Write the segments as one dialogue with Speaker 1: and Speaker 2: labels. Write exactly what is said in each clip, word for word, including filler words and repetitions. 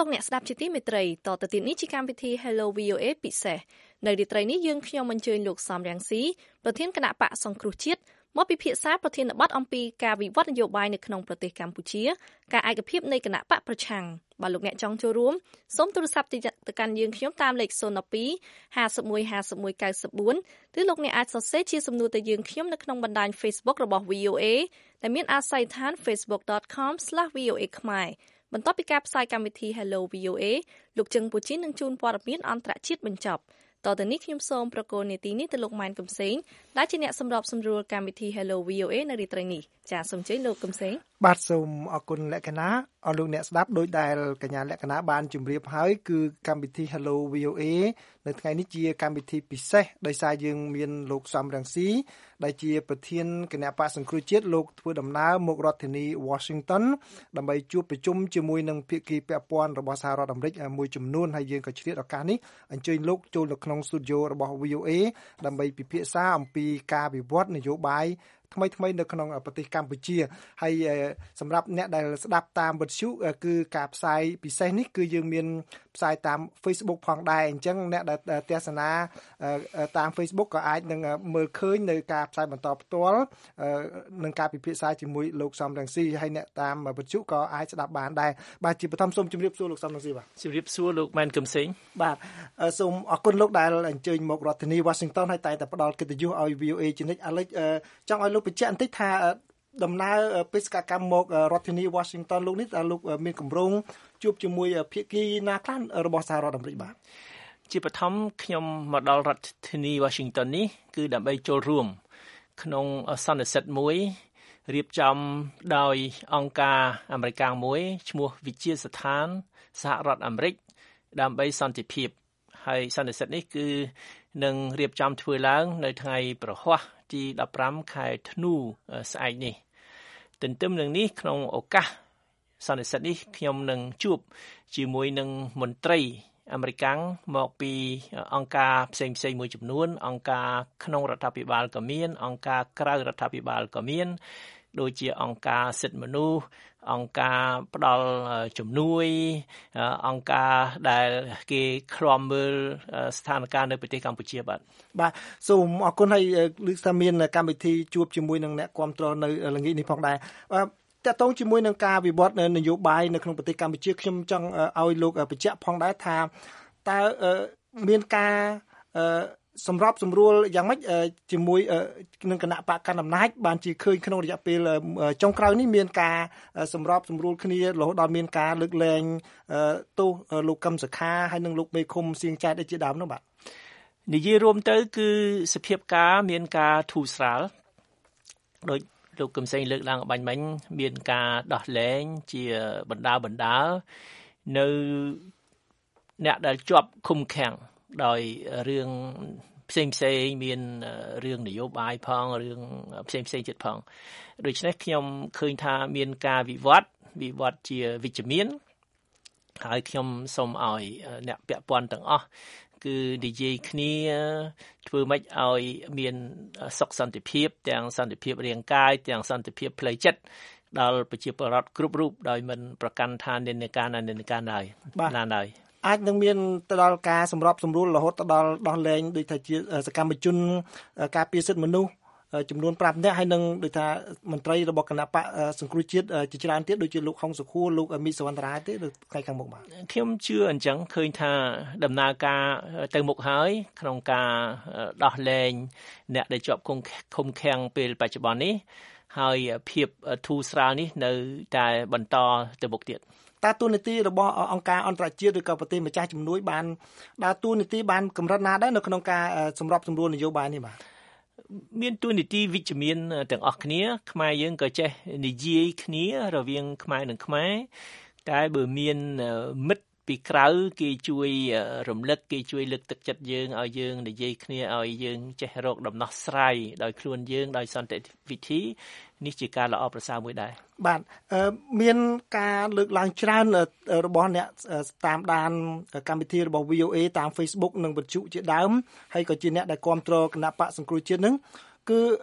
Speaker 1: លោកអ្នកស្ដាប់ជាទីមេត្រីតទៅទៀតនេះជាកម្មវិធី Hello វី អូ เอ ពិសេសនៅរាត្រីនេះយើងខ្ញុំអញ្ជើញលោកសំរងស៊ីប្រធានគណៈបកសង្គ្រោះជាតិមកពិភាក្សាប្រធានបទអំពីការវិវត្តនយោបាយនៅក្នុងប្រទេសកម្ពុជាការឯកភាពនៃគណៈបកប្រឆាំងបើលោកអ្នកចង់ចូលរួមសូមទូរស័ព្ទទៅកាន់យើងខ្ញុំតាមលេខศูนย์ một hai ห้าสิบเอ็ด ห้าสิบเอ็ด เก้าสิบสี่ឬលោកអ្នកអាចសរសេរជាសំណួរទៅយើងខ្ញុំនៅក្នុងបណ្ដាញ Facebook របស់ វី អូ เอ ដែលមានអាស័យដ្ឋាន facebook dot com slash v o a ខ្មែរបន្ទាប់ពីការផ្សាយកម្មវិធី Hello វី អូ เอ លោកជឹងពូជីននឹងជូនព័ត៌មានអន្តរជាតិបញ្ចប់តទៅនេះខ្ញុំសូមប្រកល់នាទីនេះទៅលោកម៉ែនកំសែងដែលជាអ្នកសម្របសម្រួលកម្មវិធី Hello វី អូ เอ នៅរាត្រីនេះចាសសូមជ័យលោកកំសែង
Speaker 2: បាទសូមអរគុណលក្ខណៈអរលោកអ្នកស្ដាប់ដោយដែលកញ្ញាលក្ខណៈបានជម្រាបហើយគឺកម្មវិធី Hello វី អូ เอ នៅថ្ងៃនេះជាកម្មវិធីពិសេសដោយសារយើងមានលោកសំរងស៊ីដែលជាប្រធានគណៈបកសង្គ្រោះជាតិលោកធ្វើដំណើរមករដ្ឋធានី Washington ដើម្បីជួបប្រជុំជាមួយនឹងភាគីពាក់ព័ន្ធរបស់សហរដ្ឋអាមេរិកមួយចំនួនហើយយើងក៏ឆ្លៀតឱកាសនេះអញ្ជើញលោកចូលនៅក្នុង studio របស់ វី អូ เอ ដើម្បីពិភាក្សាអំពីការវិវត្តនយោបាយថ្មីថ្មីនៅក្នុងប្រទេសកម្ពុជាហើយសម្រាប់អ្នកដែលស្ដាប់តាមវិទ្យុគឺការផ្សាយពិសេសនេះគឺយើងមានផ្សាយតាម Facebook ផងដែរអញ្ចឹងអ្នកដែលទស្សនាតាម Facebook ក៏អាចនឹងមើលឃើញនៅការផ្សាយបន្តផ្ទាល់នឹងការពិភាក្សាជាមួយលោកសំរងស៊ីហើយអ្នកតាមវិទ្យុក៏អាចស្ដាប់បានដែរបាទជាបឋមសូមជម្រាបសួរលោកសំរងស៊ីបាទ
Speaker 3: ជម្រាបសួរលោកម៉ែនកំសែង
Speaker 2: បាទសូមអរគុណលោកដែលអញ្ជើញមករដ្ឋធានី Washington ហើយតែតែផ្ដល់កិត្តិយសឲ្យ វី អូ เอ ជានិច្ចឥឡូវចង់ឲ្យលោកបញ្ជាក់បន្តិចថាដំណើរបេសកកម្មមករដ្ឋធានី Washington លោកនេះតើលោកមានគម្រោងជួបជាមួយភាគីណាខ្លះរបស់សហរដ្ឋអាមេរិកបាទ
Speaker 3: ជាបឋមខ្ញុំមកដល់រដ្ឋធានី Washington នេះគឺដើម្បីចូលរួមក្នុងសន្និសីទមួយរៀបចំដោយអង្គការអាមេរិកមួយឈ្មោះវិជាស្ថានសហរដ្ឋអាមេរិកដើម្បីសន្តិភាពហើយសន្និសីទនេះគឺនឹងរៀបចំធ្វើឡើងនៅថ្ងៃប្រហ័សទីដប់ប្រាំខែធ្នូស្អែកនេះទន្ទឹមនឹងនេះក្នុងឱកាសសន្និសីទនេះខ្ញុំនឹងជួបជាមួយនឹងមន្ត្រីអាមេរិកមកពីអង្គការផ្សេងផ្សេងមួយចំនួនអង្គការក្នុងរដ្ឋាភិបាលក៏មានអង្គការក្រៅរដ្ឋាភិបាលក៏មានដូចជាអង្គការសិទ្ធិមនុស្សអង្គការផ្ដល់ជំនួយអង្គការដែលគេឃ្លាំមើលស្ថានភាពនៅប្រទេសកម្ពុជាបាទ
Speaker 2: បាទសូមអរគុណហើយលើកថាមានកម្មវិធីជួបជាមួយនឹងអ្នកគាំទ្រនៅល្ងាចនេះផងដែរបាទតកតងជាមួយនឹងការវិវត្តនយោបាយនៅក្នុងប្រទេសកម្ពុជាខ្ញុំចង់ឲ្យលោកបញ្ជាក់ផងដែរថាតើមានការសម្របសម្រួលយ៉ាងម៉េចជាមួយនឹងគណៈបកកណ្ដាលអំណាចបានជាឃើញក្នុងរយៈពេលចុងក្រោយនេះមានការសម្របសម្រួលគ្នារហូតដល់មានការលើកលែងទោសលោកកឹមសុខាហើយនិងលោកមេឃុំសៀងចែកដូចជាដើមនោះបាទ
Speaker 3: និយាយរួមទៅគឺសភាពការមានការធូរស្រាលដោយលោកកឹមសែងលើកឡើងបាញ់មិញមានការដោះលែងជាបណ្ដាបណ្ដានៅអ្នកដែលជាប់ឃុំឃាំងដោយរឿងផ្សេងផ្សេងមានរឿងនយោបាយផងរឿងផ្សេងផ្សេងទៀតផងដូច្នេះខ្ញុំឃើញថាមានការវិវត្តវិវត្តជាវិជ្ជមានហើយខ្ញុំសូមឲ្យអ្នកពាក់ព័ន្ធទាំងអស់គឺនិយាយគ្នាធ្វើម៉េចឲ្យមានសុខសន្តិភាពទាំងសន្តិភាពរាងកាយទាំងសន្តិភាពផ្លូវចិត្តដល់ប្រជាពលរដ្ឋគ្រប់រូបដោយមិនប្រកាន់ថានិន្នាការណានិន្នាការណាណាឡើយ
Speaker 2: អាចនឹងមានទៅដល់ការសម្របសម្រួលរហូតទៅដល់ដោះលែងដូចថាជាសកម្មជនការពារសិទ្ធិមនុស្សចំនួនប្រាំនាក់ហើយនឹងដូចថាមន្ត្រីរបស់គណៈបកសង្គ្រោះជាតិជាច្រើនទៀតដូចជាលោកហុងសុខួរលោកមីសវណ្ណរាទេនៅថ្ងៃខាងមុខបាទ
Speaker 3: ខ្ញុំជឿអញ្ចឹងឃើញថាដំណើរការទៅមុខហើយក្នុងការដោះលែងអ្នកដែលជាប់ឃុំឃាំងពេលបច្ចុប្បន្ននេះហើយភាពធូរស្រាលនេះនៅតែបន្តទៅមុខទៀត
Speaker 2: តើតួនាទីរបស់អង្គការអន្តរជាតិឬក៏ប្រទេសម្ចាស់ជំនួយបានដើរតួនាទីបានកម្រិតណាដែរនៅក្នុងការសម្របសម្រួលនយោបាយនេះបាទ
Speaker 3: មានតួនាទីវិជ្ជមានទាំងអស់គ្នាខ្មែរយើងក៏ចេះនិយាយគ្នារវាងខ្មែរនិងខ្មែរតែបើមានមិត្តពីក្រៅគេជួយរំលឹកគេជួយលើកទឹកចិត្តយើងឲ្យយើងនិយាយគ្នាឲ្យយើងចេះរកដំណោះស្រាយដោយខ្លួនយើងដោយសន្តិវិធីនេះជាការល្អប្រសើរមួយដែរ
Speaker 2: បាទមានការលើកឡើងច្រើនរបស់អ្នកតាមដានកម្មវិធីរបស់ វី អូ เอ តាម Facebook និងវិទ្យុជាដើមហើយក៏ជាអ្នកដែលគាំទ្រគណៈបកសង្គ្រោះជាតិនឹងគឺ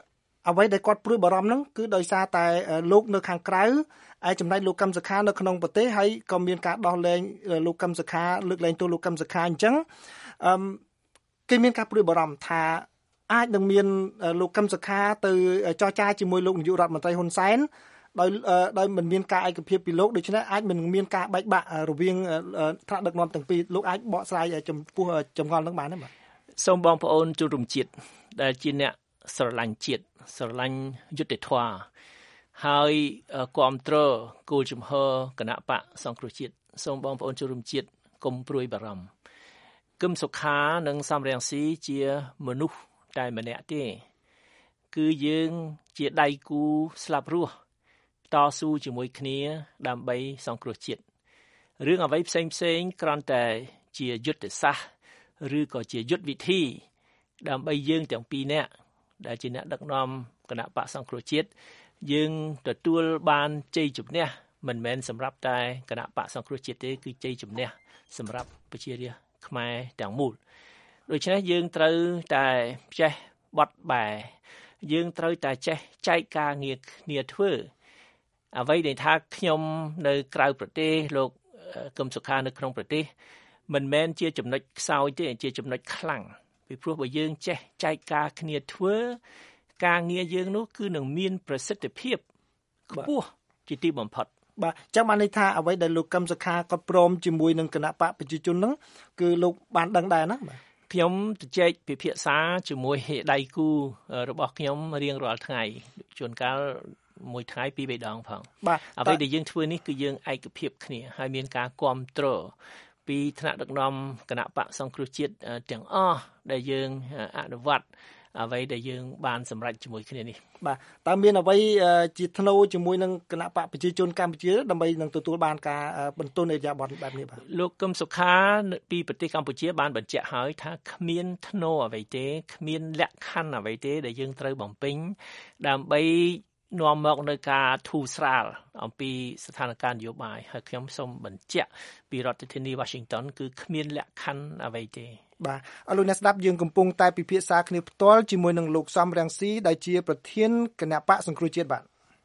Speaker 2: អ្វីដែលគាត់ព្រួយបារម្ភហ្នឹងគឺដោយសារតែលោកនៅខាងក្រៅឯចំណែកលោកកឹមសុខានៅក្នុងប្រទេសហើយក៏មានការដោះលែងលោកកឹមសុខាលើកលែងទោសលោកកឹមសុខាអញ្ចឹងអឺគេមានការព្រួយបារម្ភថាអាចនឹងមានលោកកឹមសុខាទៅចរចាជាមួយលោកនាយករដ្ឋមន្ត្រីហ៊ុនសែនដោយដោយមិនមានការឯកភាពពីលោកដូច្នេះអាចមិនមានការបែកបាក់រវាងថ្នាក់ដឹកនាំទាំងពីរលោកអាចបកស្រាយចំពោះចម្ងល់នឹងបានទេបាទ
Speaker 3: សូមបងប្អូនចូលរួមជាតិដែលជាអ្នកស្រឡាញ់ជាតិស្រឡាញ់យុត្តិធម៌ហើយគាំទ្រគោលជំហរគណៈបកសង្គ្រោះជាតិសូមបងប្អូនចូលរួមជាតិកុំព្រួយបារម្ភគឹមសុខានិងសំរងស៊ីជាមនុស្សតែម្នាក់ទេគឺយើងជាដៃគូស្លាប់រស់តស៊ូជាមួយគ្នាដើម្បីសង្គ្រោះជាតិរឿងអ្វីផ្សេងផ្សេងគ្រាន់តែជាយុទ្ធសាស្ត្រឬក៏ជាយុទ្ធវិធីដើម្បីយើងទាំងពីរនាក់ដែលជាអ្នកដឹកនាំគណៈបកសង្គ្រោះជាតិយើងទទួលបានជ័យជំនះមិនមែនសម្រាប់តែគណៈបកសង្គ្រោះជាតិទេគឺជ័យជំនះសម្រាប់ប្រជារាស្ត្រខ្មែរទាំងមូលដូច្នេះយើងត្រូវតែចេះបត់បែយើងត្រូវតែចេះចែកការងារគ្នាធ្វើអ្វីដែលថាខ្ញុំនៅក្រៅប្រទេសលោកកឹមសុខានៅក្នុងប្រទេសមិនមែនជាចំណុចខ្សោយទេជាចំណុចខ្លាំងពីព្រោះបើយើងចេះចែកការគ្នាធ្វើការងារយើងនោះគឺនឹងមានប្រសិទ្ធភាពខ្ពស់ជាទីបំផុត
Speaker 2: បាទចាំបានន័យថាអ្វីដែលលោកកឹមសុខាគាត់ព្រមជាមួយនឹងគណៈបកប្រជាជនហ្នឹងគឺលោកបានដឹងដែរណាបាទ
Speaker 3: ខ្ញុំជជែកពិភាក្សាជាមួយដៃគូរបស់ខ្ញុំរៀងរាល់ថ្ងៃជួនកាលមួយថ្ងៃពីរបីដងផង
Speaker 2: បាទ
Speaker 3: អ្វីដែលយើងធ្វើនេះគឺយើងឯកភាពគ្នាហើយមានការគាំទ្រពីថ្នាក់ដឹកនាំគណៈបកសង្គ្រោះជាតិទាំងអស់ដែលយើងអនុវត្តអ្វីដែលយើងបានសម្រេចជាមួយគ្នានេះ
Speaker 2: បាទតើមានអ្វីជាធ្នូជាមួយនឹងគណៈបកប្រជាជនកម្ពុជាដើម្បីនឹងទទួលបានការបន្ទន់អេយ៉ាប័តបែបនេះបាទ
Speaker 3: លោកកឹមសុខាពីប្រទេសកម្ពុជាបានបញ្ជាក់ហើយថាគ្មានធ្នូអ្វីទេគ្មានលក្ខខណ្ឌអ្វីទេដែលយើងត្រូវបំពេញដើម្បីនាំមកនៅការធូរស្រាលអំពីស្ថានភាពនយោបាយហើយខ្ញុំសូមបញ្ជាក់ពីរដ្ឋធានី Washington គឺគ្មានលក្ខខណ្ឌអ្វីទេ
Speaker 2: បាទអរលោកអ្នកស្ដាប់យើងកំពុងតែពិភាក្សាគ្នាផ្ទាល់ជាមួយនឹងលោកសំរងស៊ីដែលជាប្រធានគណៈបកសង្គ្រោះជាតិបាទ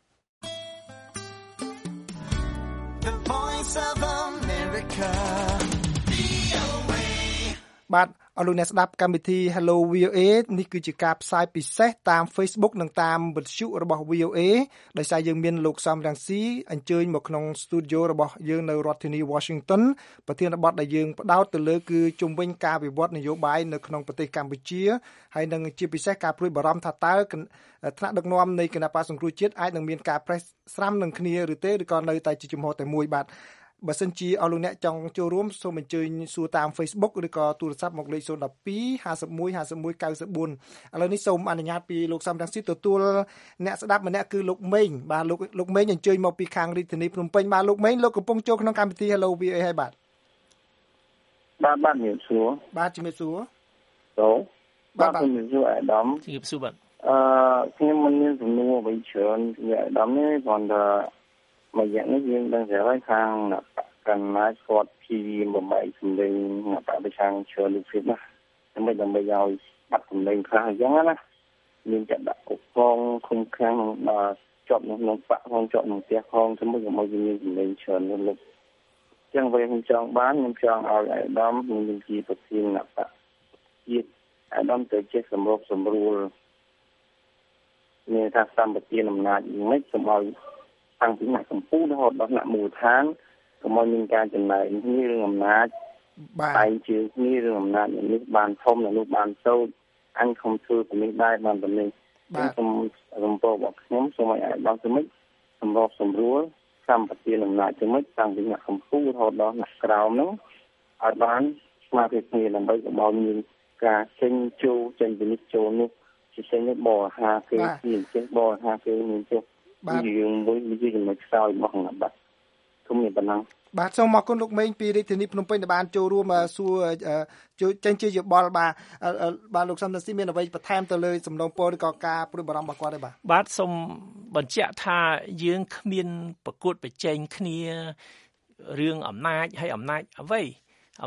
Speaker 2: The Voice of America បាទអរលោកអ្នកស្ដាប់កម្មវិធី Hello វី អូ เอ នេះគឺជាការផ្សាយពិសេសតាម Facebook និងតាមវិទ្យុរបស់ វី អូ เอ ដោយសារយើងមានលោកសំរងស៊ីអញ្ជើញមកក្នុង Studio របស់យើងនៅរដ្ឋធានី Washington ប្រធានបទដែលយើងផ្ដោតទៅលើគឺជំវិញការវិវត្តនយោបាយនៅក្នុងប្រទេសកម្ពុជាហើយនឹងជាពិសេសការព្រួយបារម្ភថាតើថ្នាក់ដឹកនាំនៃគណៈបក្សសង្គ្រោះជាតិអាចនឹងមានការប្រេះស្រាំនឹងគ្នាឬទេឬក៏នៅតែជាជំហរតែមួយបាទបើសិនជាអស់លោកអ្នកចង់ចូលរួមសូមអញ្ជើញសួរតាម Facebook ឬក៏ទូរស័ព្ទមកលេខศูนย์ หนึ่ง สอง ห้า หนึ่ง ห้า หนึ่ง เก้า สี่ ឥឡូវនេះសូមអនុញ្ញាតពីលោកសំរងស៊ីទទួលអ្នកស្ដាប់ម្នាក់គឺលោកមេងបាទលោកលោកមេងអញ្ជើញមកពីខាងរាជធានីភ្នំពេញបាទលោកមេងលោកកំពុងចូលក្នុងកម្មវិធី Hello វី អូ เอ ហើយបាទ
Speaker 4: បាទបាទជំរាបសួរ
Speaker 2: បាទជំរាបសួរ
Speaker 4: សូបាទជំរាបសួរអាដាម
Speaker 3: ជំរាបសួរបាទ
Speaker 4: អឺខ្ញុំមិនមានសំណួរអ្វីច្រើនអាដាមនេះគ្រាន់តែមួយយ៉ាងនេះយើងដឹងស្រាប់ហើយខាងកណ្ដាលគាត់ភីបំបីសម្លេងបរិឆាំងជឿលុបភាពណាដើម្បីដើម្បីឲ្យបាត់សម្លេងខ្លះអញ្ចឹងណាមានចាក់ដាក់កកងឃុំខាំងដល់ជាប់នៅក្នុងបាក់ផងជាប់ក្នុងផ្ទះផងទៅមកមកមានសម្លេងជឿលុបអញ្ចឹងវិញខ្ញុំចង់បានខ្ញុំចង់ឲ្យអាដាមមានជាប្រធានបកជាតិអាដាមទៅចេះសម្របសម្រួលមានថាសម្បត្តិអំណាចមិនសូមឲ្យតាំងពីអ្នកកម្ពុជារហូតដល់អ្នកមូលដ្ឋានកុំឲ្យមានការចំណែកគ្នារឿងអំណាច
Speaker 2: បាទ
Speaker 4: ឯងជឿគ្នារឿងអំណាចនេះបានធំនោះបានតូចអញខំធ្វើទៅនេះដែរបានទៅនេះខ្ញុំរំពងរបស់ខ្ញុំសូមឲ្យអាដាមទៅមិនសម្របសម្រួលសម្បត្តិអំណាចទៅមិនតាំងពីអ្នកកម្ពុជារហូតដល់អ្នកក្រោមនោះឲ្យបានស្មារតីគ្នាដើម្បីកុំឲ្យមានការចេញចូលចេញពីនេះចូលនោះជាចេញនេះបរិហាគេជាចេះបរិហាគេមានចុះយើងមួយនិយាយចំណុចខ្សោយរបស់គណៈបកគុំមានប៉ុណ្ណឹង
Speaker 2: បាទសូមអរគុណលោកមេងពីរាជធានីភ្នំពេញដែលបានចូលរួមសួរជួយចេញជាយោបល់បាទបាទលោកសំរងស៊ីមានអ្វីបន្ថែមទៅលើសំណុំពរឬក៏ការព្រួយបារម្ភរបស់គាត់ទេបាទ
Speaker 3: បាទសូមបញ្ជាក់ថាយើងគ្មានប្រកួតប្រជែងគ្នារឿងអំណាចហើយអំណាចអ្វីអំណាច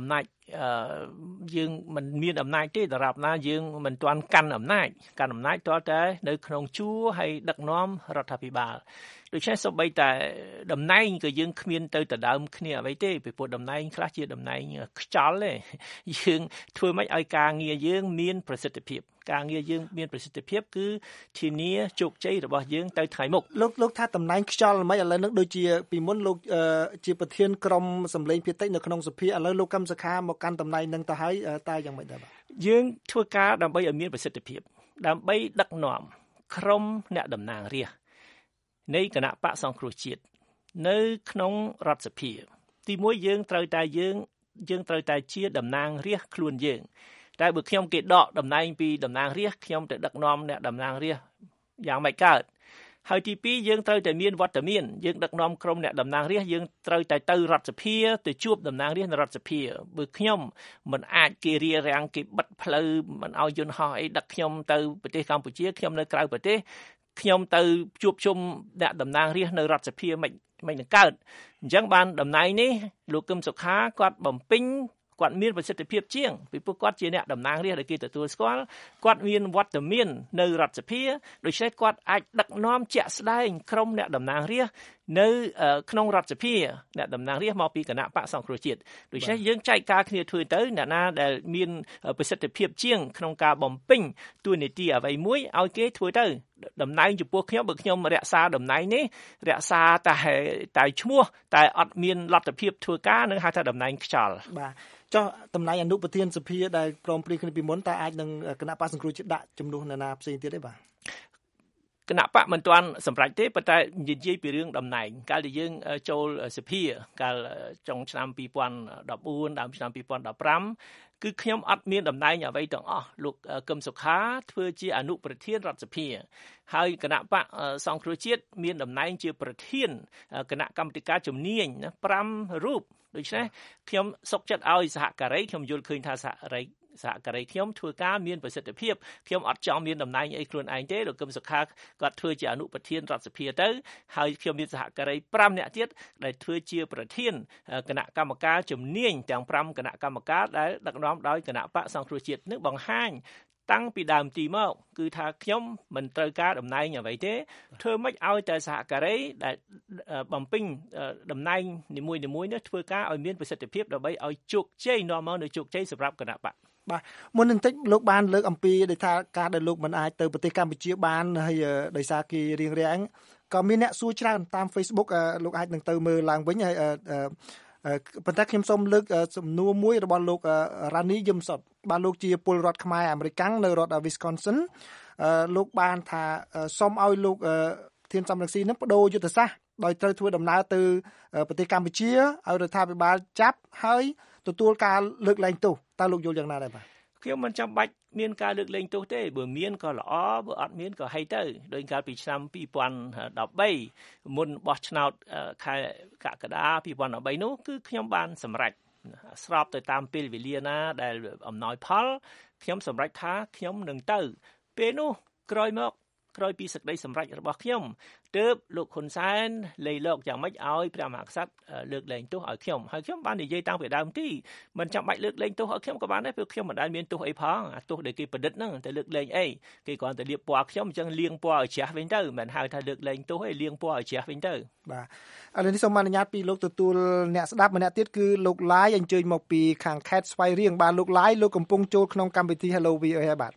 Speaker 3: យើងមិនមានអំណាចទេដរាបណាយើងមិនទាន់កាន់អំណាចកាន់អំណាចតតែនៅក្នុងជួរហើយដឹកនាំរដ្ឋាភិបាលដូច្នេះសូម្បីតែតំណែងក៏យើងគ្មានទៅដដើមគ្នាអ្វីទេពីព្រោះតំណែងខ្លះជាតំណែងខ្ចល់ទេយើងធ្វើម៉េចឲ្យការងារយើងមានប្រសិទ្ធភាពការងារយើងមានប្រសិទ្ធភាពគឺធានាជោគជ័យរបស់យើងទៅថ្ងៃមុខ
Speaker 2: លោកលោកថាតំណែងខ្យល់មិនឥឡូវនឹងដូចជាពីមុនលោកជាប្រធានក្រុមសម្លេងភាគតិចនៅក្នុងសភាឥឡូវលោកកឹមសុខាមកកាន់តំណែងនឹងទៅហើយតើយ៉ាងម៉េចដែរបាទ
Speaker 3: យើងធ្វើការដើម្បីឲ្យមានប្រសិទ្ធភាពដើម្បីដឹកនាំក្រុមអ្នកតំណាងរាស្ត្រនៃគណៈបកសង្គ្រោះជាតិនៅក្នុងរដ្ឋសភាទីមួយយើងត្រូវតែយើងយើងត្រូវតែជាតំណាងរាស្ត្រខ្លួនយើងតែបើខ្ញុំគេដកតំណែងពីតំណាងរាស្ត្រខ្ញុំទៅដឹកនាំអ្នកតំណាងរាស្ត្រយ៉ាងម៉េចកើតហើយទីពីរយើងត្រូវតែមានវត្តមានយើងដឹកនាំក្រុមអ្នកតំណាងរាស្ត្រយើងត្រូវតែទៅរដ្ឋសភាទៅជួបតំណាងរាស្ត្រនៅរដ្ឋសភាបើខ្ញុំមិនអាចគេរារាំងគេបិទផ្លូវមិនឲ្យយន្តហោះអីដឹកខ្ញុំទៅប្រទេសកម្ពុជាខ្ញុំនៅក្រៅប្រទេសខ្ញុំទៅជួបជុំអ្នកតំណាងរាស្ត្រនៅរដ្ឋសភាមិនមិននឹងកើតអញ្ចឹងបានតំណែងនេះលោកកឹមសុខាគាត់បំពេញគាត់មានប្រសិទ្ធភាពជាងពីព្រោះគាត់ជាអ្នកតំណាងរាស្ត្រដែលគេទទួលស្គាល់គាត់មានវត្តមាននៅរដ្ឋសភាដូច្នេះគាត់អាចដឹកនាំជាក់ស្ដែងក្រុមអ្នកតំណាងរាស្ត្រនៅក្នុងរដ្ឋសភាអ្នកតំណាងរាស្ត្រមកពីគណៈបកសង្គ្រោះជាតិដូច្នេះយើងចែកការគ្នាធ្វើទៅអ្នកណាដែលមានប្រសិទ្ធភាពជាងក្នុងការបំពេញតួនាទីអ្វីមួយឲ្យគេធ្វើទៅតំណែងចំពោះខ្ញុំបើខ្ញុំរក្សាតំណែងនេះរក្សាតែតែឈ្មោះតែអត់មានលទ្ធភាពធ្វើការនឹងហៅថាតំណែងខ្យល់
Speaker 2: បាទចុះតំណែងអនុប្រធានសភាដែលព្រមព្រៀងគ្នាពីមុនតើអាចនឹងគណៈបកសង្គ្រោះជាតិដាក់ជំនួសនរណាផ្សេងទៀតទេបាទ
Speaker 3: គណៈបកមិនទាន់សម្រេចទេប៉ុន្តែនិយាយពីរឿងតំណែងកាលដែលយើងចូលសភាកាលចុងឆ្នាំពីរពាន់ដប់បួនដើមឆ្នាំពីរពាន់ដប់ប្រាំគឺខ្ញុំអត់មានតំណែងអ្វីទាំងអស់លោកកឹមសុខាធ្វើជាអនុប្រធានរដ្ឋសភាហើយគណៈបកសង្គ្រោះជាតិមានតំណែងជាប្រធានគណៈកម្មាធិការជំនាញណាប្រាំរូបដូច្នេះខ្ញុំសុខចិត្តឲ្យសហការីខ្ញុំយល់ឃើញថាសហការីសហការីខ្ញុំធ្វើការមានប្រសិទ្ធភាពខ្ញុំអត់ចង់មានតំណែងអីខ្លួនឯងទេលោកកឹមសុខាគាត់ធ្វើជាអនុប្រធានរដ្ឋសភាទៅហើយខ្ញុំមានសហការីប្រាំនាក់ទៀតដែលធ្វើជាប្រធានគណៈកម្មការជំនាញទាំងប្រាំគណៈកម្មការដែលដឹកនាំដោយគណៈបកសង្គ្រោះជាតិនឹងបង្ហាញតាំងពីដើមទីមកគឺថាខ្ញុំមិនត្រូវការតំណែងអ្វីទេធ្វើម៉េចឲ្យតែសហការីដែលបំពេញតំណែងនីមួយៗនេះធ្វើការឲ្យមានប្រសិទ្ធភាពដើម្បីឲ្យជោគជ័យនាំមកនូវជោគជ័យសម្រាប់គណៈបក
Speaker 2: បាទមុនបន្តិចលោកបានលើកអំពីដោយថាការដែលលោកមិនអាចទៅប្រទេសកម្ពុជាបានហើយដោយសារគេរៀងរាំងក៏មានអ្នកសួរច្រើនតាម Facebook លោកអាចនឹងទៅមើលឡើងវិញហើយប៉ុន្តែខ្ញុំសូមលើកសំណួរមួយរបស់លោករ៉ានីយឹមសុតបាទលោកជាពលរដ្ឋខ្មែរអាមេរិកនៅរដ្ឋ Wisconsin លោកបានថាសូមឲ្យលោកធានសំរងស៊ីនឹងបដូរយុទ្ធសាស្ត្រដោយត្រូវធ្វើដំណើរទៅប្រទេសកម្ពុជាឲ្យរដ្ឋាភិបាលចាប់ហើយទទួលការលើកលែងទោសតើលោកយល់យ៉ាងណាដែរបាទ
Speaker 3: ខ្ញុំមិនចាំបាច់មានការលើកលែងទោសទេបើមានក៏ល្អបើអត់មានក៏ហីទៅដោយកាលពីឆ្នាំពីរពាន់ដប់បីមុនបោះឆ្នោតខែកក្កដាពីរពាន់ដប់បីនោះគឺខ្ញុំបានសម្រេចស្របទៅតាមពេលវេលាណាដែលអំណោយផលខ្ញុំសម្រេចថាខ្ញុំនឹងទៅពេលនោះក្រោយមកក្រោយពីសេចក្តីសម្រេចរបស់ខ្ញុំទើបលោកហ៊ុនសែនលេីលោកយ៉ាងម៉េចឲ្យព្រះមហាក្សត្រលើកលែងទោសឲ្យខ្ញុំហើយខ្ញុំបាននិយាយតាំងពីដើមទីមិនចាំបាច់លើកលែងទោសឲ្យខ្ញុំក៏បានដែរព្រោះខ្ញុំមិនដែលមានទោសអីផងអាទោសដែលគេប្រឌិតហ្នឹងតែលើកលែងអីគេគ្រាន់តែលាបពណ៌ខ្ញុំអញ្ចឹងលាងពណ៌ឲ្យជ្រះវិញទៅមិនហៅថាលើកលែងទោសឯងលាងពណ៌ឲ្យជ្រះវិញទៅ
Speaker 2: បាទឥឡូវនេះសូមអនុញ្ញាតពីលោកទទួលអ្នកស្ដាប់ម្នាក់ទៀតគឺលោកឡាយអញ្ជើញមកពីខាងខេត្តស្វាយរៀងបាទលោកឡាយលោកកំពុងចូលក្នុងកម្មវិធី Hello វី អូ អេ ហើយបាទ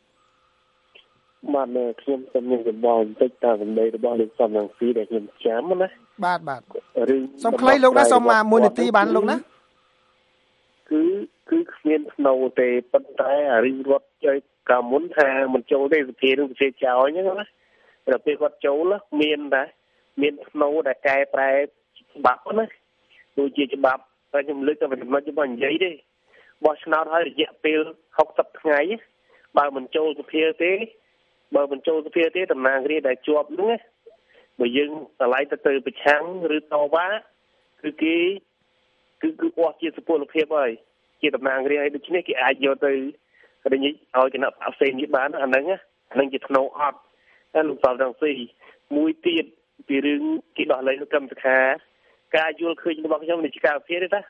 Speaker 5: បាទខ្ញុំសូមមានចំបល់បន្តិចតាមសម្ដីរបស់លោកសំរងស៊ីដែលខ្ញុំចាំណា
Speaker 2: បាទបាទសូមខ្លីលោកណាសូមមួយនាទីបានលោកណា
Speaker 5: គឺគឺគ្មានស្នូទេប៉ុន្តែអារឿងរត់ចុយកាលមុនថាមិនចូលទេសភានឹងប្រជែកចោលអញ្ចឹងណាតែពេលគាត់ចូលមានដែរមានស្នូដែលកែប្រែច្បាប់ណាដូចជាច្បាប់តែខ្ញុំលើកទៅចំណុចរបស់និយាយទេបោះឆ្នោតឲ្យរយៈពេលហុកសិបថ្ងៃបើមិនចូលសភាទេបើមិនចូលសភាទេតំណាងរាស្ត្រដែលជាប់ហ្នឹងបើយើងឆ្លៃទៅទៅប្រឆាំងឬតវ៉ាគឺគេគឺគឺអស់ជាសុពលភាពហើយជាតំណាងរាស្ត្រហើយដូច្នេះគេអាចយកទៅរញឲ្យគណៈបកផ្សេងនេះបានអាហ្នឹងអាហ្នឹងជាធ្នូអត់តែលោកសំរងស៊ីមួយទៀតពីរឿងគេដោះលែងលោកកឹមសុខាការយល់ឃើញរបស់ខ្ញុំនៃការវិភាគទេតា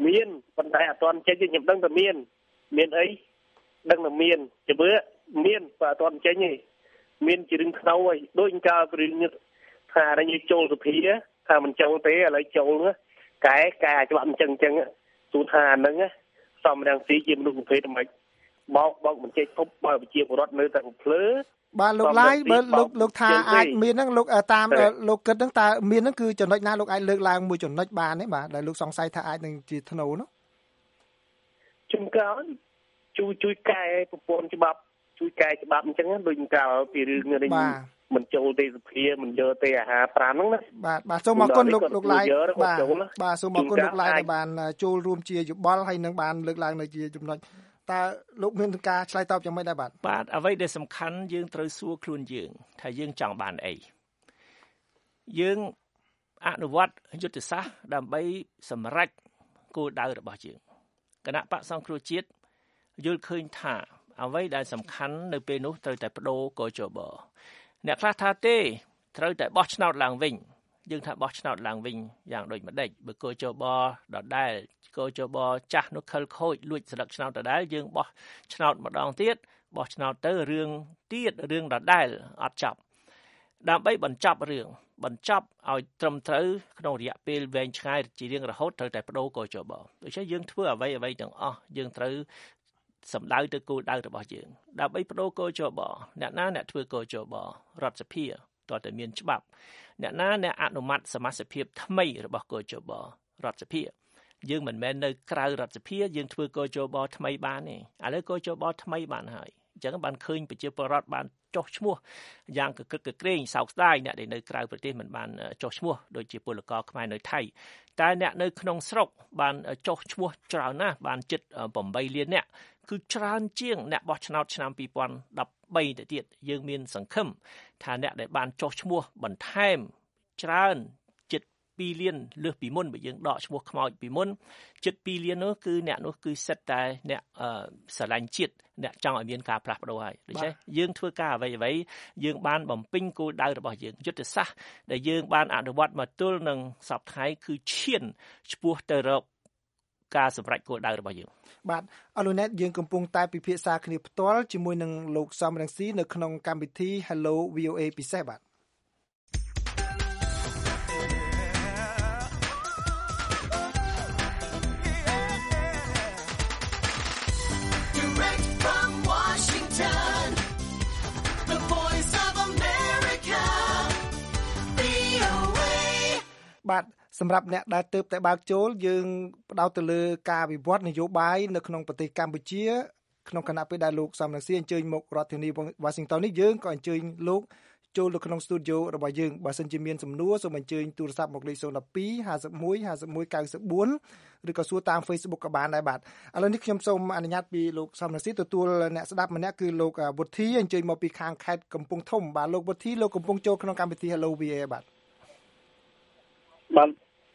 Speaker 5: មានប៉ុន្តែអត់ទាន់ចេញទេខ្ញុំដឹងតែមានមានអីដឹងតែមានជំរឿមានបើអត់ទាន់ចេញទេមានជារឿងខ្នៅហើយដូចកាលរឿងថារញចូលសភាថាមិនចូលទេឥឡូវចូលកែកែច្បាប់អញ្ចឹងអញ្ចឹងទូថាហ្នឹងសំរងស៊ីជាមនុស្សប្រភេទម៉េចបោកបោកបញ្ចេញពុបបើប្រជាពលរដ្ឋនៅតែភ្លើ
Speaker 2: បាទលោកឡាយបើលោកលោកថាអាចមានហ្នឹងលោកតាមលោកគិតហ្នឹងតើមានហ្នឹងគឺចំណុចណាលោកអាចលើកឡើងមួយចំណុចបានទេបាទដែលលោកសង្ស័យថាអាចនឹងជាធ្នូនោះ
Speaker 5: ជំកោជួយជួយកែប្រព័ន្ធច្បាប់ជួយកែច្បាប់អញ្ចឹងដូចកាលពីរឿងនេះមិនចូលទេសភាមិនយកទេអាហារប្រាំហ្នឹងណា
Speaker 2: បាទបាទសូមអរគុណលោកលោកឡាយបាទបាទសូមអរគុណលោកឡាយដែលបានចូលរួមជាយោបល់ហើយនឹងបានលើកឡើងនៅជាចំណុចតើលោកមានការឆ្លើយតបយ៉ាងម៉េចដែរបាទ
Speaker 3: បាទអ្វីដែលសំខាន់យើងត្រូវសួរខ្លួនយើងថាយើងចង់បានអីយើងអនុវត្តយុទ្ធសាស្ត្រដើម្បីសម្រេចគោលដៅរបស់យើងគណៈបក្សសង្គ្រោះជាតិយល់ឃើញថាអ្វីដែលសំខាន់នៅពេលនោះត្រូវតែបដូរកជបអ្នកខ្លះថាទេត្រូវតែបោះឆ្នោតឡើងវិញយើងថាបោះឆ្នោតឡើងវិញយ៉ាងដូចម្ដេចបើកជបដដែលកជបចាស់នោះខលខូចលួចស្លឹកឆ្នោតដដែលយើងបោះឆ្នោតម្ដងទៀតបោះឆ្នោតទៅរឿងទៀតរឿងដដែលអត់ចប់ដើម្បីបញ្ចប់រឿងបញ្ចប់ឲ្យត្រឹមត្រូវក្នុងរយៈពេលវែងឆ្ងាយជារៀងរហូតត្រូវតែបដូរកជបដូច្នេះយើងធ្វើអ្វីអ្វីទាំងអស់យើងត្រូវសម្ដៅទៅគោលដៅរបស់យើងដើម្បីបដូរកជបអ្នកណាអ្នកធ្វើកជបរដ្ឋសភាតើតែមានច្បាប់អ្នកណាអ្នកអនុម័តសមាជិកភាពថ្មីរបស់កជបរដ្ឋសភាយើងមិនមែននៅក្រៅរដ្ឋសភាយើងធ្វើកជបថ្មីបានទេឥឡូវកជបថ្មីបានហើយអញ្ចឹងបានឃើញប្រជាពលរដ្ឋបានចុះឈ្មោះយ៉ាងកក្រឹកកក្រែងសោកស្ដាយអ្នកដែលនៅក្រៅប្រទេសមិនបានចុះឈ្មោះដូចជាពលករខ្មែរនៅថៃតែអ្នកនៅក្នុងស្រុកបានចុះឈ្មោះច្រើនណាស់បានជិតeightលានអ្នកគឺច្រើនជាងអ្នកបោះឆ្នោតឆ្នាំtwo thousand thirteenទៅទៀតយើងមានសង្ឃឹមថាអ្នកដែលបានចុះឈ្មោះបន្ថែមច្រើនជិតtwoលានលើសពីមុនបើយើងដកឈ្មោះខ្មោចពីមុនជិតtwoលាននោះគឺអ្នកនោះគឺសិតតែអ្នកស្រឡាញ់ជាតិអ្នកចង់ឲ្យមានការផ្លាស់ប្ដូរហើយដូច្នេះយើងធ្វើការអ្វីអ្វីយើងបានបំពេញគោលដៅរបស់យើងយុទ្ធសាស្ត្រដែលយើងបានអនុវត្តមកទល់នឹងសប្តាហ៍គឺឈានឆ្ពោះទៅរកការសម្រេចគោលដៅរបស់យើង
Speaker 2: បាទអរលោកអ្នកយើងកំពុងតែពិភាក្សាគ្នាផ្ទាល់ជាមួយនឹងលោកសំរងស៊ីនៅក្នុងកម្មវិធី Hello វី អូ เอ ពិសេសបាទបាទសម្រាប់អ្នកដែលទើបតែបើកចូលយើងផ្ដោតទៅលើការវិវត្តនយោបាយនៅក្នុងប្រទេសកម្ពុជាក្នុងគណៈពេលដែលលោកសំរងស៊ីអញ្ជើញមករដ្ឋធានី Washington នេះយើងក៏អញ្ជើញលោកចូលទៅក្នុង studio របស់យើងបើសិនជាមានសំណួរសូមអញ្ជើញទូរស័ព្ទមកលេខzero one two five one five one nine fourឬក៏សួរតាម Facebook ក៏បានដែរបាទឥឡូវនេះខ្ញុំសូមអនុញ្ញាតពីលោកសំរងស៊ីទទួលអ្នកស្ដាប់ម្នាក់គឺលោកវុធីអញ្ជើញមកពីខាងខេត្តកំពង់ធំបាទលោកវុធីលោកកំពុងចូលក្នុងកម្មវិធី Hello វី អូ เอ បាទ
Speaker 5: បាទ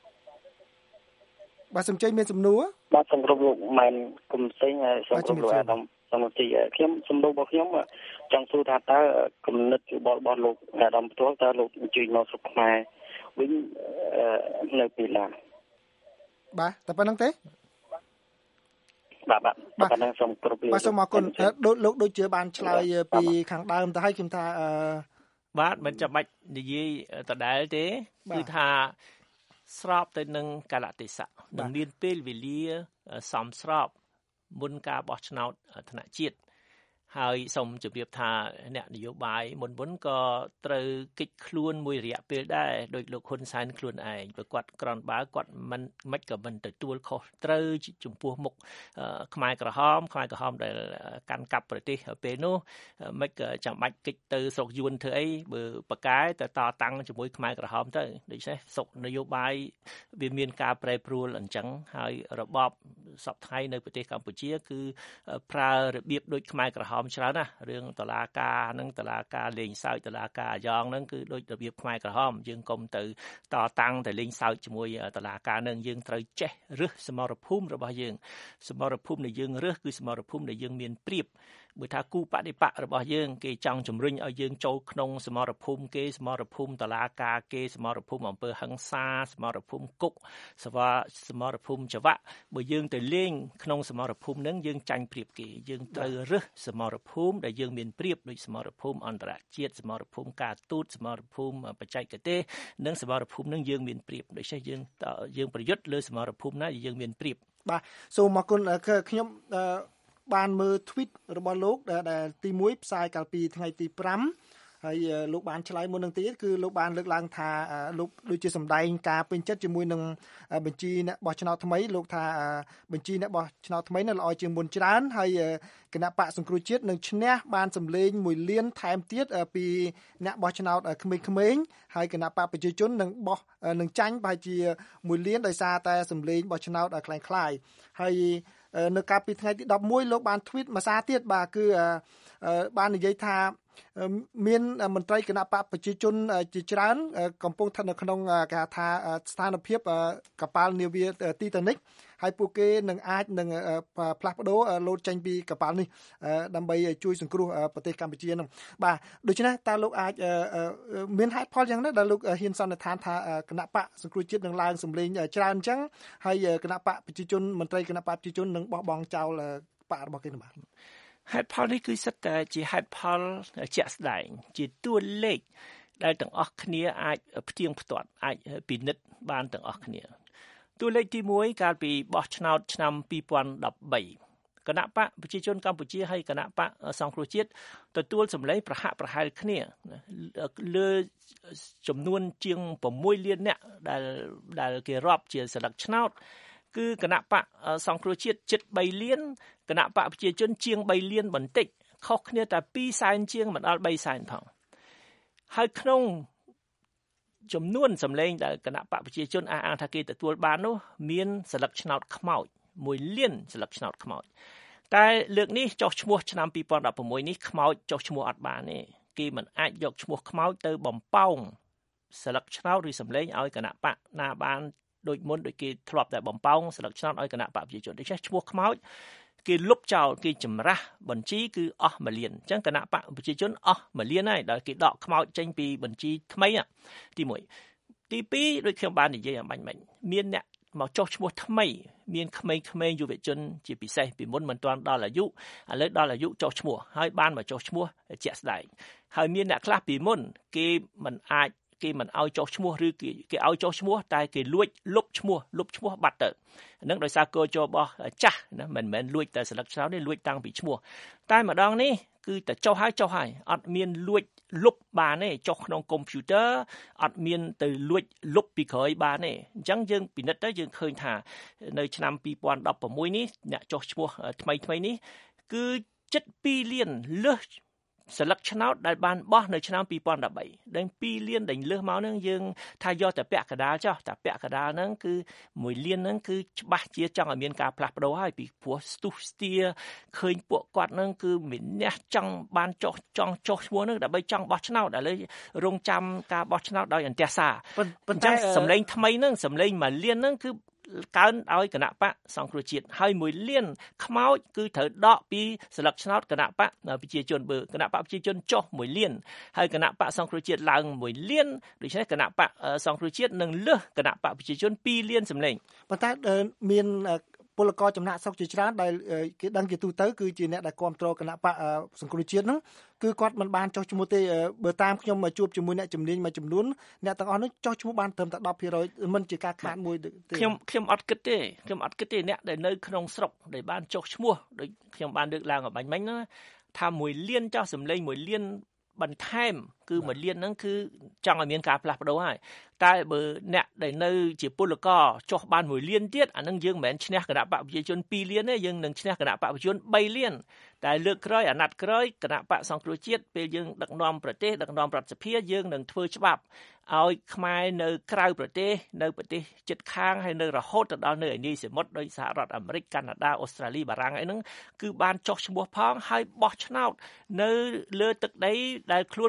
Speaker 2: បាទសំជិញមានសំណួរ
Speaker 5: បាទសូមគោរពលោកម៉ែនគុំសេងហើយសូមគោរពលោកអាដាមសំណួរទីខ្ញុំសំណួររបស់ខ្ញុំចង់សួរថាតើគំនិតយោបល់របស់លោកអាដាមផ្ទាល់តើលោកអញ្ជើញមកស្រុកខ្មែរវិញនៅពេលណា
Speaker 2: បាទតែប៉ុណ្្នឹងទេ
Speaker 5: បាទបាទប៉ុណ្្នឹងសូមគោរពលោក
Speaker 2: បាទសូមអរគុណដូចលោកដូចជាបានឆ្លើយពីខាងដើមទៅហើយខ្ញុំថាអឺ
Speaker 3: បាទមិនចាំបាច់និយាយដដែលទេគឺថាស្របទៅនឹងកាលៈទេសៈនឹងមានពេលវេលាសមស្របមុនការបោះឆ្នោតថ្នាក់ជាតិហើយសូមជម្រាបថាអ្នកនយោបាយមុនមុនក៏ត្រូវគិតខ្លួនមួយរយៈពេលដែរដោយលោកហ៊ុនសែនខ្លួនឯងព្រោះគាត់ក្រនបើគាត់មិនមិនក៏មិនទទួលខុសត្រូវចំពោះមុខខ្មែរក្រហមខ្មែរក្រហមដែលកាន់កាប់ប្រទេសពេលនោះមិនក៏ចាំបាច់គិតទៅស្រុកយួនធ្វើអីបើបកែទៅតតាំងជាមួយខ្មែរក្រហមទៅដូច្នេះសុខនយោបាយវាមានការប្រែប្រួលអញ្ចឹងហើយរបបសពថ្ងៃនៅប្រទេសកម្ពុជាគឺប្រើរបៀបដូចខ្មែរក្រហមច្រើនណាស់រឿងតឡាការនិងតឡាការលេងសើចតឡាការអាយ៉ងហ្នឹងគឺដូចរបៀបខ្មែរក្រហមយើងកុំទៅតតាំងទៅលេងសើចជាមួយតឡាការនឹងយើងត្រូវចេះរើសសមរភូមិរបស់យើងសមរភូមិដែលយើងរើសគឺសមរភូមិដែលយើងមានប្រៀបបើថាគូបដិបករបស់យើងគេចង់ជំរុញឲ្យយើងចូលក្នុងសមរភូមិគេសមរភូមិតឡាការគេសមរភូមិអំពើហិង្សាសមរភូមិគុកសមរភូមិចវៈបើយើងទៅលេងក្នុងសមរភូមិហ្នឹងយើងចាញ់ប្រៀបគេយើងត្រូវរើសសមរភូមិដែលយើងមានប្រៀបដូចសមរភូមិអន្តរជាតិសមរភូមិការទូតសមរភូមិបច្ចេកទេសនិងសមរភូមិហ្នឹងយើងមានប្រៀបដូច្នេះយើងយើងប្រយុទ្ធលើសមរភូមិណាយើងមានប្រៀប
Speaker 2: បាទសូមអរគុណខ្ញុំបានមើល tweet របស់លោកដែលទីមួយផ្សាយកាលពីថ្ងៃទី5ហើយលោកបានឆ្លើយមុននឹងទៀតគឺលោកបានលើកឡើងថាលោកដូចជាសម្ដែងការពេញចិត្តជាមួយនឹងបញ្ជីអ្នកបោះឆ្នោតថ្មីលោកថាបញ្ជីអ្នកបោះឆ្នោតថ្មីនៅល្អជាងមុនច្រើនហើយគណៈបកសង្គ្រោះជាតិនឹងឈ្នះបានសម្លេងមួយលានថែមទៀតពីអ្នកបោះឆ្នោតក្មេងៗហើយគណៈបកប្រជាជននឹងបោះនឹងចាញ់ប្រហែលជាមួយលានដោយសារតែសម្លេងបោះឆ្នោតคล้ายៗហើយនៅកាលពីថ្ងៃទីដប់មួយលោកបាន tweet មួយសារទៀតបាទគឺបាននិយាយថាមានមន្ត្រីគណៈបកប្រជាជនជាច្រើនកំពុងស្ថិតនៅក្នុងគេថាស្ថានភាពកប៉ាល់នាវាទីតានិកហើយពួកគេនឹងអាចនឹងផ្លាស់ប្ដូរលោតចេញពីកប៉ាល់នេះដើម្បីជួយសង្គ្រោះប្រទេសកម្ពុជានឹងបាទដូច្នេះតើលោកអាចមានហេតុផលយ៉ាងណាដែលលោកហ៊ានសន្និដ្ឋានថាគណៈបកសង្គ្រោះជាតិនឹងឡើងសម្លេងច្រើនអញ្ចឹងហើយគណៈបកប្រជាជនមន្ត្រីគណៈបកប្រជាជននឹងបោះបង់ចោលបករបស់គេនោះបាទ
Speaker 3: ហេតុផលនេះគឺសិតតែជាហេតុផលជាក់ស្ដែងជាតួលេខដែលទាំងអស់គ្នាអាចផ្ទៀងផ្ទាត់អាចពិនិត្យបានទាំងអស់គ្នាតួលេខទីមួយកាលពីបោះឆ្នោតឆ្នាំពីរពាន់ដប់បីគណៈបកប្រជាជនកម្ពុជាហើយគណៈបកសង្គ្រោះជាតិទទួលសម្លេងប្រហាក់ប្រហែលគ្នាលើចំនួនជាង6លាននាក់ដែលដែលគេរាប់ជាស្លឹកឆ្នោតគឺគណៈបកសង្គ្រោះជាតិជិត3លានគណៈបកប្រជាជនជាង3លានបន្តិចខុសគ្នាតែ2សែនជាងមិនដល់3សែនផងហើយក្នុងចំនួនសម្លេងដែលគណៈបកប្រជាជនអះអាងថាគេទទួលបាននោះមានស្លឹកឆ្នោតខ្មោចមួយលានស្លឹកឆ្នោតខ្មោចតែលើកនេះចុះឈ្មោះឆ្នាំពីរពាន់ដប់ប្រាំមួយនេះខ្មោចចុះឈ្មោះអត់បានទេគេមិនអាចយកឈ្មោះខ្មោចទៅបំប៉ោងស្លឹកឆ្នោតឬសម្លេងឲ្យគណៈបកណាបានដូចមុនដូចគេធ្លាប់តែបំប៉ោងស្លឹកឆ្នោតឲ្យគណៈបកប្រជាជនដូច្នេះឈ្មោះខ្មោចគេលុបចោលគេចម្រាស់បញ្ជីគឺអស់មួយលានអញ្ចឹងគណៈបកប្រជាជនអស់មួយលានហើយដល់គេដកខ្មោចចេញពីបញ្ជីថ្មីទីមួយទីពីរដូចខ្ញុំបាននិយាយអំបញ្ញមិញមានអ្នកមកចុះឈ្មោះថ្មីមានក្មេងៗយុវជនជាពិសេសពីមុនមិនទាន់ដល់អាយុឥឡូវដល់អាយុចុះឈ្មោះហើយបានមកចុះឈ្មោះជាក់ស្ដែងហើយមានអ្នកខ្លះពីមុនគេមិនអាចគេមិនឲ្យចុះឈ្មោះឬគេគេឲ្យចុះឈ្មោះតែគេលួចលុបឈ្មោះលុបឈ្មោះបាត់ទៅហ្នឹងដោយសារកោជរបស់ចាស់ណាមិនមែនលួចតែស្លឹកឆ្នោតទេលួចតាំងពីឈ្មោះតែម្ដងនេះគឺតែចុះហើយចុះហើយអត់មានលួចលុបបានទេចុះក្នុងកុំព្យូទ័រអត់មានទៅលួចលុបពីក្រោយបានទេអញ្ចឹងយើងពិនិត្យទៅយើងឃើញថានៅឆ្នាំពីរពាន់ដប់ប្រាំមួយនេះអ្នកចុះឈ្មោះថ្មីថ្មីនេះគឺជិតពីរលានលើសស្លឹកឆ្នោតដែលបានបោះនៅឆ្នាំពីរពាន់ដប់បីដែលពីរលានដែលលើសមកហ្នឹងយើងថាយកតែពាក់កណ្ដាលចុះតែពាក់កណ្ដាលហ្នឹងគឺមួយលានហ្នឹងគឺច្បាស់ជាចង់ឲ្យមានការផ្លាស់ប្ដូរហើយពីព្រោះស្ទុះស្ទាឃើញពួកគាត់ហ្នឹងគឺមានអ្នកចង់បានចុះចង់ចុះឈ្មោះហ្នឹងដើម្បីចង់បោះឆ្នោតឥឡូវរងចាំការបោះឆ្នោតដោយអន្ទះសារប៉ុន្តែសម្លេងថ្មីហ្នឹងសម្លេងមួយលានហ្នឹងគឺកើនឲ្យគណៈបកសង្គ្រោះជាតិហើយមួយលានខ្មោចគឺត្រូវដកពីស្លឹកឆ្នោតគណៈបកប្រជាជនបើគណៈបកប្រជាជនចុះមួយលានហើយគណៈបកសង្គ្រោះជាតិឡើងមួយលានដូច្នេះគណៈបកសង្គ្រោះជាតិនឹងលើសគណៈបកប្រជាជនពីរលានសម្លេង
Speaker 2: ប៉ុន្តែមានពលករចំណាក់ស្រុកជាច្រើនដែលគេដឹងជាទូទៅគឺជាអ្នកដែលគ្រប់គ្រងគណៈបកសង្គ្រោះជាតិហ្នឹងគឺគាត់មិនបានចុះឈ្មោះទេបើតាមខ្ញុំជួបជាមួយអ្នកជំនាញមួយចំនួនអ្នកទាំងអស់នោះចុះឈ្មោះបានត្រឹមតែដប់ភាគរយមិនជាការខាតមួយទេ
Speaker 3: ខ្ញុំខ្ញុំអត់គិតទេខ្ញុំអត់គិតទេអ្នកដែលនៅក្នុងស្រុកដែលបានចុះឈ្មោះដូចខ្ញុំបានលើកឡើងអំបញ្ញមិញណាថាមួយលានចុះសម្លេងមួយលានបន្ថែមគឺមួយលានហ្នឹងគឺចង់ឲ្យមានការផ្លាស់ប្ដូរហើយតែបើអ្នកដែលនៅជាពលករចុះបានមួយលានទៀតអានឹងយើងមិនមែនឈ្នះគណៈបកប្រជាជនពីរលានទេយើងនឹងឈ្នះគណៈបកប្រជាជនបីលានតែលើកក្រោយអាណត្តិក្រោយគណៈបកសង្គ្រោះជាតិពេលយើងដឹកនាំប្រទេសដឹកនាំរដ្ឋសភាយើងនឹងធ្វើច្បាប់ឲ្យខ្មែរនៅក្រៅប្រទេសនៅប្រទេសជិតខាងហើយនៅរហូតទៅដល់នៅឯនីសមុទ្រដោយសហរដ្ឋអាមេរិកកាណាដាអូស្ត្រាលីបារាំងអីហ្នឹងគឺបានចុះឈ្មោះផងហើយបោះឆ្នោតនៅលើទឹកដីដែលខ្លួនកំពុងរស់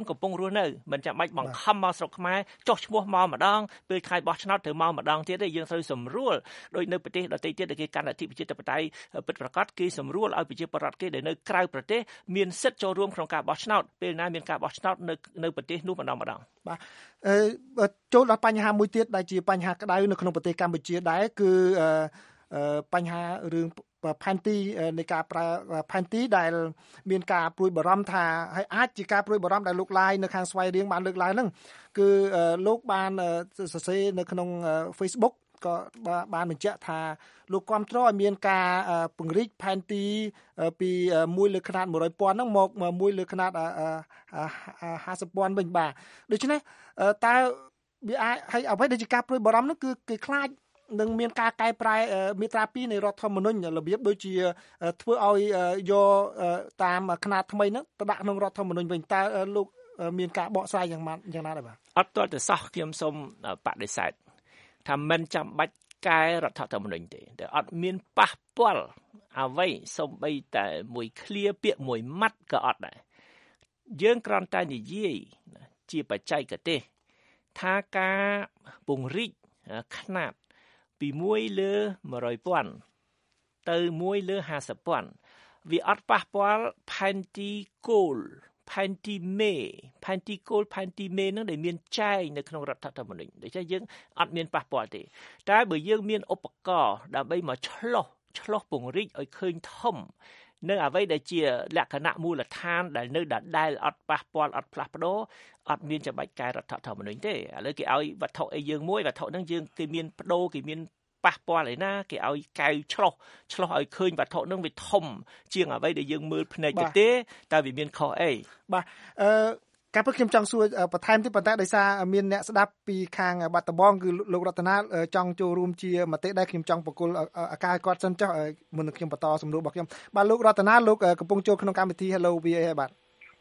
Speaker 3: ស់នៅមិនចាំបាច់បង្ខំមកស្រុកខ្មែរចុះឈ្មោះមកម្ដងពេលខែបោះឆ្នោតត្រូវមកម្ដងទៀតទេយើងត្រូវសម្រួលដោយនៅប្រទេសដទៃទៀតដែលគេកាន់លទ្ធិប្រជាធិបតេយ្យពិតប្រាកដគេសម្រួលឲ្យប្រជាពលរដ្ឋគេដែលនៅក្រៅប្រទេសមានសិទ្ធិចូលរួមក្នុងការបោះឆ្នោតពេលណាមានការបោះឆ្នោតនៅនៅប្រទេសនោះម្ដងម្ដង
Speaker 2: បាទអឺចូលដល់បញ្ហាមួយទៀតដែលជាបញ្ហាក្តៅនៅក្នុងប្រទេសកម្ពុជាដែរគឺបញ្ហារឿងផែនទីនៃការប្រើផែនទីដែលមានការព្រួយបារម្ភថាហើយអាចជាការព្រួយបារម្ភដែលលោកឡាយនៅខាងស្វ័យរៀងបានលើកឡើងហ្នឹងគឺលោកបានសរសេរនៅក្នុង Facebook ក៏បានបញ្ជាក់ថាលោកគាំទ្រឲ្យមានការពង្រីកផែនទីពីមួយលើកខ្នាតមួយរយពាន់ហ្នឹងមកមួយលើកខ្នាតห้าสิบពាន់វិញបាទដូច្នេះតើវាអាចហើយអ្វីដែលជាការព្រួយបារម្ភហ្នឹងគឺគេខ្លាចនឹងមានការកែប្រែមាត្រាពីរនៃរដ្ឋធម្មនុញ្ញរបៀបដូចជាធ្វើឲ្យយកតាមខ្នាតថ្មីហ្នឹងទៅដាក់ក្នុងរដ្ឋធម្មនុញ្ញវិញតើលោកមានការបកស្រាយយ៉ាងម៉េចយ៉ាងណាដែរបាទ
Speaker 3: អត់ទាល់តែសោះខ្ញុំសូមបដិសេធថាមិនចាំបាច់កែរដ្ឋធម្មនុញ្ញទេតែអត់មានប៉ះពាល់អ្វីសូម្បីតែមួយឃ្លាពាក្យមួយម៉ាត់ក៏អត់ដែរយើងគ្រាន់តែនិយាយជាបច្ចេកទេសថាការពង្រីកខ្នាតពីមួយលើមួយរយពាន់ទៅមួយលើห้าสิบពាន់វាអត់ប៉ះពាល់ផែនទីគោលផែនទីមេផែនទីគោលផែនទីមេនឹងដែលមានចែងនៅក្នុងរដ្ឋធម្មនុញ្ញដូច្នេះយើងអត់មានប៉ះពាល់ទេតែបើយើងមានឧបករណ៍ដើម្បីមកឆ្លោះឆ្លោះពង្រីកឲ្យឃើញធំនៅអ្វីដែលជាលក្ខណៈមូលដ្ឋានដែលនៅដដែលអត់ប៉ះពាល់អត់ផ្លាស់ប្ដូរអត់មានច្បាច់កែរដ្ឋធម្មនុញ្ញទេឥឡូវគេឲ្យវត្ថុអីយើងមួយវត្ថុហ្នឹងយើងគេមានបដូរគេមានប៉ះពាល់ឯណាគេឲ្យកែវឆ្លោះឆ្លោះឲ្យឃើញវត្ថុហ្នឹងវាធំជាងអ្វីដែលយើងមើលភ្នែកទៅទេតើវាមានខុសអី
Speaker 2: បាទអឺការពិតខ្ញុំចង់សួរបន្ថែមទៀតប៉ុន្តែដោយសារមានអ្នកស្ដាប់ពីខាងបាត់ដំបងគឺលោករតនាចង់ចូលរួមជាមតិដែរខ្ញុំចង់បកគលអាការគាត់សិនចុះមុននឹងខ្ញុំបន្តសំណួររបស់ខ្ញុំបាទលោករតនាលោកកំពុងចូលក្នុងកម្មវិធី Hello វី អូ អេ បាទ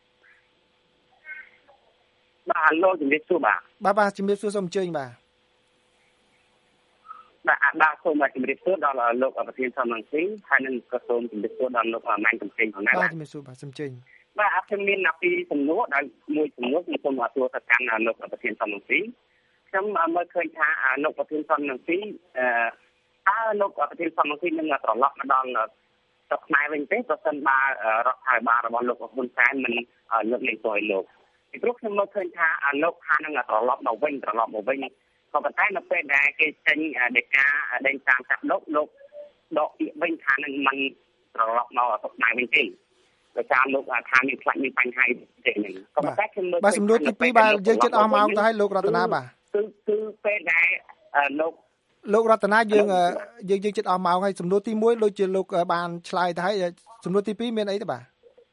Speaker 5: បាទលោកជំរាបសួរបាទ
Speaker 2: បាទបាទជំរាបសួរសូមអញ្ជើញបាទ
Speaker 5: បាទបាទសូមជំរាបសួរដល់លោកប្រធានសមាជិកហើយនឹងក៏សូមជំរាបសួរដល់លោកម៉ែនកំពេញផងដែរ
Speaker 2: បាទជំរាបសួរបាទសូមអញ្ជើញ
Speaker 5: បាទអត់ខ្ញុំមានពីសំណួរដែលមួយសំណួរខ្ញុំសូមអធិស្ឋានទៅកាន់លោកប្រធានសមាជិកខ្ញុំមើលឃើញថាលោកប្រធានសមាជិកអឺតើលោកប្រធានសមាជិកនឹងត្រឡប់មកដល់ស្រុកខ្មែរវិញទេប្រសិនបើរដ្ឋាភិបាលរបស់លោកហ៊ុនសែនមិនលើកលែងទោសឲ្យលោកពីព្រោះខ្ញុំមើលឃើញថាលោកថានឹងត្រឡប់មកវិញត្រឡប់មកវិញក៏ប៉ុន្តែនៅពេលដែលគេចេញដីកាដេញតាមចាប់លោកលោកដកពាក្យវិញថានឹងមិនត្រឡប់មកស្រុកខ្មែរវិញទេដោយសារលោកថាមានខ្លាចមានបញ្ហាទេហ្នឹងក៏ប៉ុន្តែខ្ញុំមើល
Speaker 2: បាទសំណួរទីពីរបាទយើងចិត្តអស់ម៉ោងទៅឲ្យលោករតនាបាទ
Speaker 5: គឺគឺពេលដែលលោក
Speaker 2: លោករតនាយើងយើងយើងចិត្តអស់ម៉ោងហើយសំណួរទីមួយដូចជាលោកបានឆ្លើយទៅហើយសំណួរទីពីរមានអីទេបាទ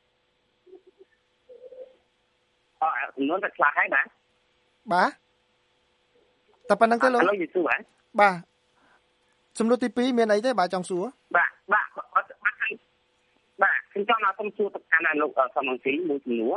Speaker 5: អឺសំណួរតែឆ្លើយហើយបាទ
Speaker 2: បាទតែប៉ុណ្្នឹងទេលោក
Speaker 5: លោកយីស៊ូបាទ
Speaker 2: បាទសំណួរទីពីរមានអីទេបាទចង់សួរ
Speaker 5: បាទបាទបាទខ្ញុំចង់ឲ្យសូមសួរទៅកាន់លោកសមាជិកមួយចំនួន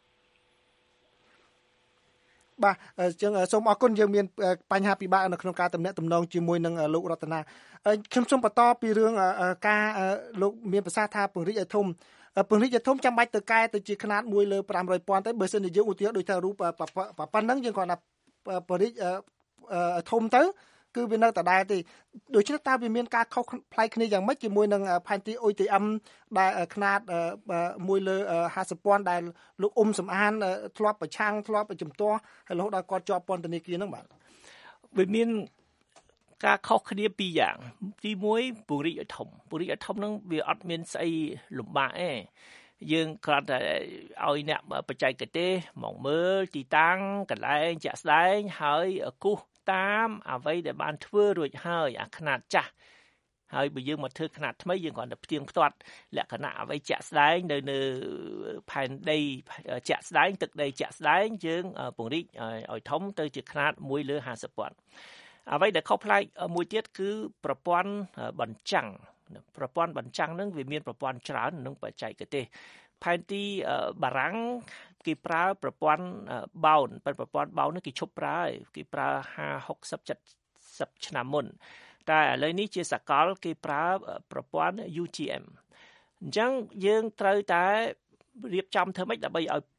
Speaker 2: បាទអញ្ចឹងសូមអរគុណយើងមានបញ្ហាពិបាកនៅក្នុងការទំនាក់ទំនងជាមួយនឹងលោករតនាខ្ញុំសូមបន្តពីរឿងការលោកមានប្រសាសន៍ថាពង្រីកឲ្យធំពង្រីកឲ្យធំចាំបាច់ទៅកែទៅជាខ្នាតមួយលើfive hundredពាន់ទៅបើសិនជាយើងឧទាហរណ៍ដូចថារូបប៉ុណ្ណឹងយើងគាត់ថាពង្រីកធំទៅគឺវានៅដដែលទេដូច្នេះតើវាមានការខុសប្លែកគ្នាយ៉ាងម៉េចជាមួយនឹងផែនទី អូ ទី អឹម ដែលຂະຫນາດមួយលើห้าสิบពាន់ដែលលោកអ៊ុំសំអានធ្លាប់ប្រឆាំងធ្លាប់ជំទាស់ហើយរហូតដល់គាត់ជាប់ពន្ធនាគារហ្នឹងបាទ
Speaker 3: វាមានការខុសគ្នាពីរយ៉ាងទីមួយពង្រីកឲ្យធំពង្រីកឲ្យធំហ្នឹងវាអត់មានស្អីលំបាកទេយើងគ្រាន់តែឲ្យអ្នកបច្ចេកទេសមកមើលទីតាំងកន្លែងជាក់ស្ដែងហើយគូសតាមអ្វីដែលបានធ្វើរួចហើយអាខ្នាតចាស់ហើយបើយើងមកធ្វើខ្នាតថ្មីយើងគ្រាន់តែផ្ទៀងផ្ទាត់លក្ខណៈអ្វីជាក់ស្ដែងនៅនៅផែនដីជាក់ស្ដែងទឹកដីជាក់ស្ដែងយើងពង្រីកឲ្យធំទៅជាខ្នាតមួយលើห้าสิบពាន់អ្វីដែលខុសប្លែកមួយទៀតគឺប្រព័ន្ធបញ្ចាំងប្រព័ន្ធបញ្ចាំងហ្នឹងវាមានប្រព័ន្ធច្រើននិងបច្ចេកទេសផែនទីបារាំងគេប្រើប្រព័ន្ធបោនប៉ុន្តែប្រព័ន្ធបោននេះគេឈប់ប្រើហើយគេប្រើห้า หกสิบ เจ็ดสิบឆ្នាំមុនតែឥឡូវនេះជាសកលគេប្រើប្រព័ន្ធ ยู จี เอ็ม អញ្ចឹងយើងត្រូវតែរៀបចំធ្វើម៉េចដើម្បីឲ្យ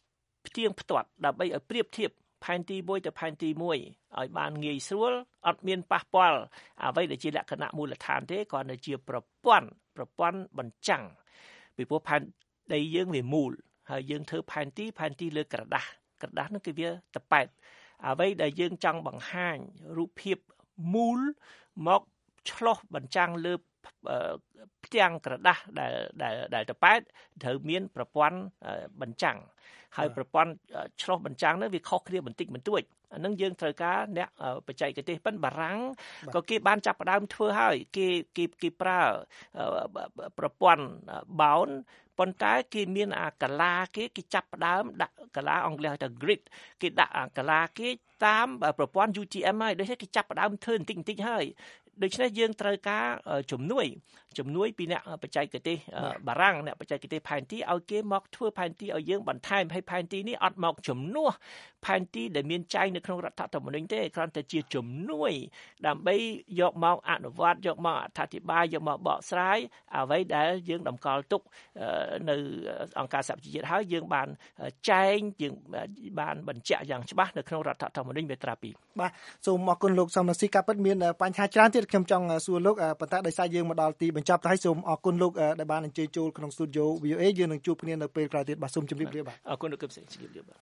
Speaker 3: ផ្ទៀងផ្ទាត់ដើម្បីឲ្យប្រៀបធៀបផែនទីមួយទៅផែនទីមួយឲ្យបានងាយស្រួលអត់មានប៉ះពាល់អ្វីដែលជាលក្ខណៈមូលដ្ឋានទេគ្រាន់តែជាប្រព័ន្ធប្រព័ន្ធបញ្ចាំងពីព្រោះផែនដីយើងវាមូលហើយយើងធ្វើផែនទីផែនទីលើក្រដាស់ក្រដាស់នោះគឺវាតប៉ែតអ្វីដែលយើងចង់បង្ហាញរូបភាពមូលមកឆ្លោះបញ្ចាំងលើផ្ទាំងក្រដាស់ដែលដែលដែលតប៉ែតត្រូវមានប្រព័ន្ធបញ្ចាំងហើយប្រព័ន្ធឆ្លោះបញ្ចាំងនោះវាខុសគ្នាបន្តិចបន្តួចអានឹងយើងត្រូវការអ្នកបច្ចេកទេសប៉ិនបារាំងក៏គេបានចាប់ផ្ដើមធ្វើហើយគេគេគេប្រើប្រព័ន្ធបោនប៉ុន្តែគេមានអាកាឡាគេគេចាប់ផ្ដើមដាក់កាឡាអង់គ្លេសហៅថា grid គេដាក់អាកាឡាគេតាមប្រព័ន្ធ ยู ที เอ็ม ហើយដូច្នេះគេចាប់ផ្ដើមធ្វើបន្តិចបន្តិចហើយដូច្នេះយើងត្រូវការជំនួយជំនួយពីអ្នកបច្ចេកទេសបារាំងអ្នកបច្ចេកទេសផែនទីឲ្យគេមកធ្វើផែនទីឲ្យយើងបន្ថែមឲ្យផែនទីនេះអត់មកជំនួសផែនទីដែលមានចែងនៅក្នុងរដ្ឋធម្មនុញ្ញទេគ្រាន់តែជាជំនួយដើម្បីយកមកអនុវត្តយកមកអធិប្បាយយកមកបកស្រាយអ្វីដែលយើងតម្កល់ទុកនៅអង្គការសហប្រជាជាតិហើយយើងបានចែងយើងបានបញ្ជាក់យ៉ាងច្បាស់នៅក្នុងរដ្ឋធម្មនុញ្ញមាត្រាពីរ
Speaker 2: បាទសូមអរគុណលោកសំរងស៊ីការពិតមានបញ្ហាច្រើនទៀតខ្ញុំចង់សួរលោកប៉ុន្តែដោយសារយើងមកដល់ទីបញ្ចប់ទៅហើយសូមអរគុណលោកដែលបានអញ្ជើញចូលក្នុង Studio វី អូ เอ យើងនឹងជួបគ្នានៅពេលក្រោយទៀតបាទសូមជម្រាបលាបាទ
Speaker 3: អរគុណលោកកឹមសុខជម្រាបលាបាទ